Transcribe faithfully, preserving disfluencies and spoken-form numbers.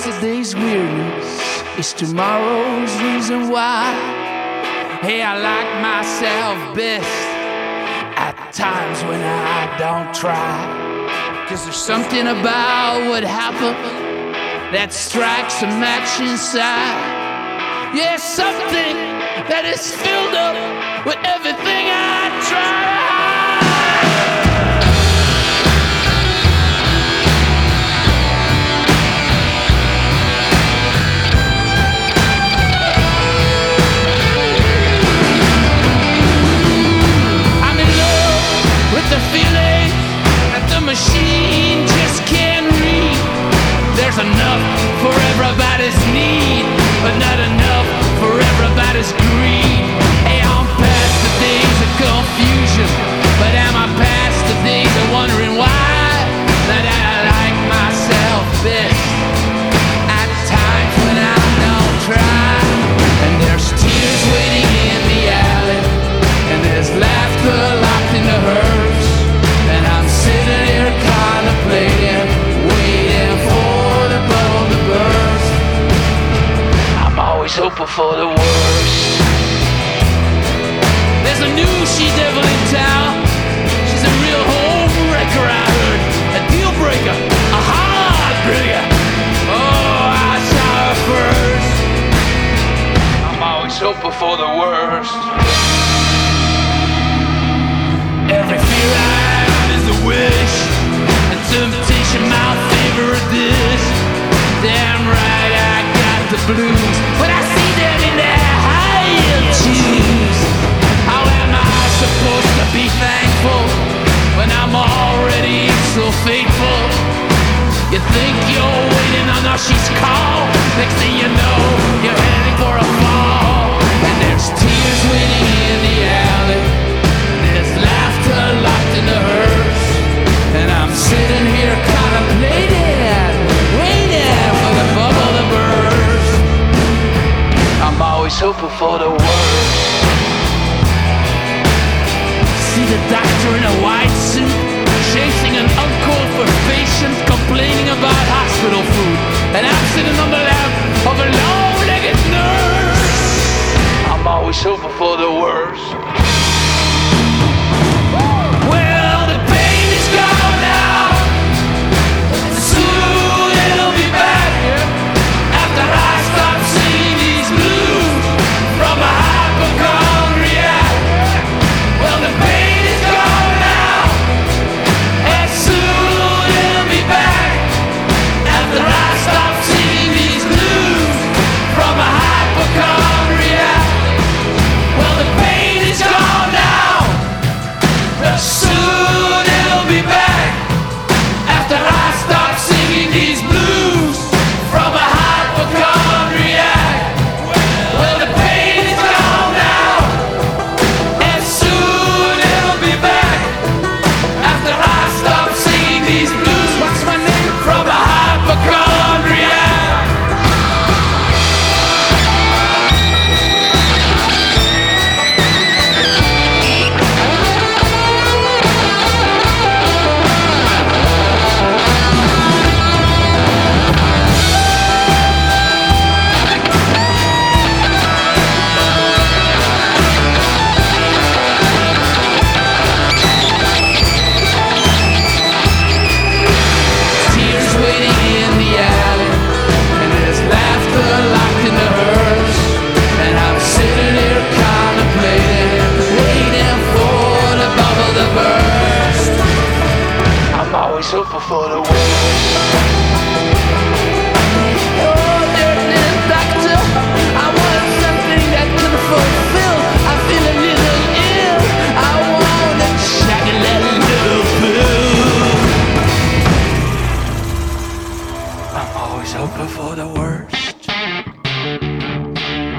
Yesterday's weirdness is tomorrow's reason why. Hey, I like myself best at times when I don't try. Cause there's something about what happened that strikes a match inside. Yeah, something that is filled up with everything I try. With the feeling that the machine just can't read. There's enough for everybody's need, but not enough for everybody's greed. Hey, I'm past the days of confusion, but am I past the days of wondering why? That I like myself best at times when I don't try. And there's tears waiting in the alley, and there's laughter locked in the hearse. And I'm sitting here contemplating, waiting for the bubble to burst. I'm always hoping for the worst. There's a new she-devil in town. She's a real home-wrecker, I heard. A deal-breaker, a heartbreaker. Oh, I saw her first. I'm always hoping for the worst. Every fear I have is a wish, and temptation my favorite dish. Damn right I got the blues when I see them in their high-heel shoes. How am I supposed to be thankful when I'm already so faithful? You think you're waiting on her, she's called. Next thing you know, you're heading for a fall. And there's tears waiting in the alley, there's laughter locked in the hearse. And I'm sitting here contemplating, waiting for the bubble to burst. I'm always hoping for the worst. See the doctor in a white suit, chasing an uncle for patients, complaining about hospital food. And I'm sitting on the lap of a long-legged nurse. I'm always hoping for the worst. Well, the pain is gone now, soon it'll be back. After I stop singing these blues from a hypochondriac. Well, the pain is gone now, and soon it'll be back. After I stop singing these blues from a hypochondriac. Well, the pain is gone now, soon it'll be back. After I stop singing these blues from a hypochondriac. Well, the pain is gone now, and soon it'll be back. After I stop singing these blues, what's my name? From a hypochondriac. Tears waiting in the alley, and there's laughter locked in the hearse. And I'm sitting here contemplating, waiting for the bubble to burst. I'm always hoping for the worst. Oh, there it is, doctor. I want something that can fulfill. I feel a little ill. I want a chocolate little pill. I'm always hoping for the worst.